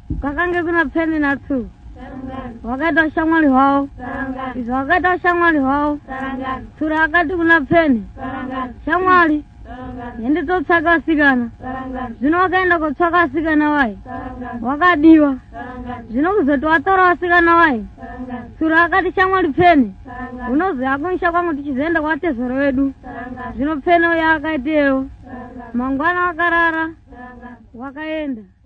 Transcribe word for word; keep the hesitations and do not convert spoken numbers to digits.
Kakange kuna peni na tu. Wakaita shamwali hao. Izo wakaita shamwali hao. Tura wakati kuna peni. Shamwali. Yende to tsaka sigana. Zino wakaenda kutsaka sigana wai. Wakadiwa. Zino kuzetu watora sigana wai. Tura wakati shamwali peni. Unozi akunisha kwangu tichizenda kwa tesoro wedu. Zino peni ya wakaiteo. Mangwana wakarara. Wakaenda.